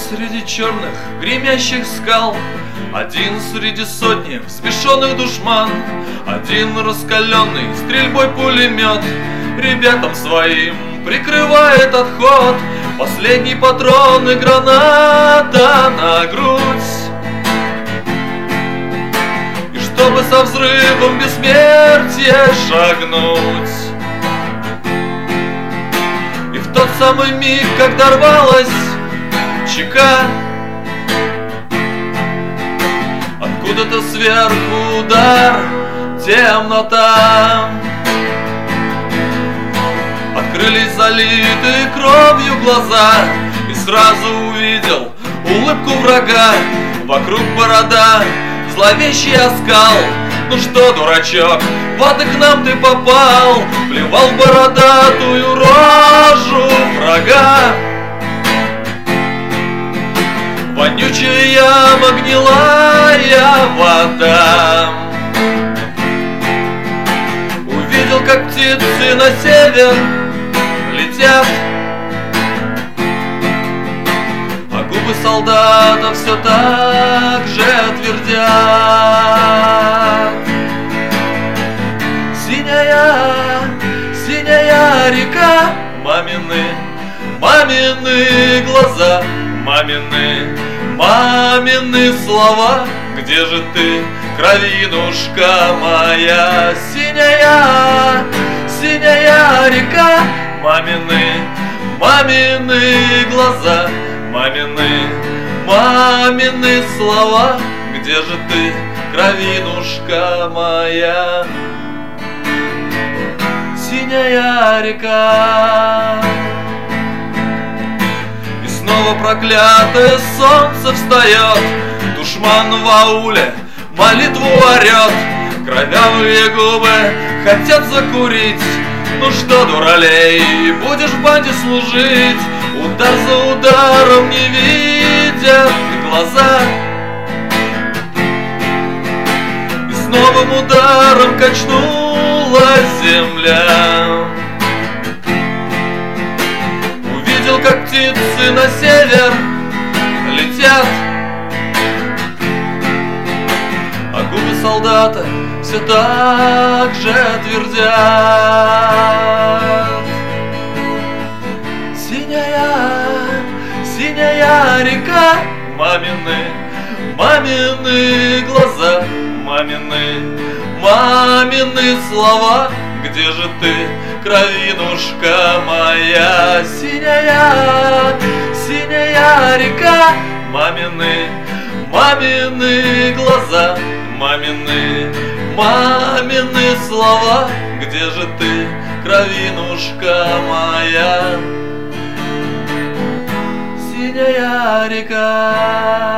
среди черных гремящих скал, один среди сотни взбешенных душман, один раскаленный стрельбой пулемет ребятам своим прикрывает отход. Последний патрон и граната на грудь, и чтобы со взрывом бессмертия шагнуть. И в тот самый миг, когда рвалась чека, откуда-то сверху удар, темнота. Открылись залитые кровью глаза, и сразу увидел улыбку врага. Вокруг борода, зловещий оскал. Ну что, дурачок, вот и к нам ты попал. Плевал в бородатую рожу врага. Вонючая яма, гнилая вода. Увидел, как птицы на север летят, а губы солдата все так же твердят. Синяя, синяя река, мамины глаза, мамины слова. Где же ты, кровинушка моя? Синяя, синяя река, мамины глаза, мамины слова. Где же ты, кровинушка моя? Синяя река. И снова проклятое солнце встает, душман в ауле молитву орет. Кровавые губы хотят закурить. Ну что, дуралей, будешь в банде служить? Удар за ударом не видят глаза. И с новым ударом качнулась земля. Увидел, как птицы на север летят, а губы солдата все так же твердят. Синяя, синяя река, мамины глаза, мамины слова. Где же ты, кровинушка моя? Синяя, синяя река, мамины глаза, мамины слова. Где же ты, кровинушка моя? Синяя река.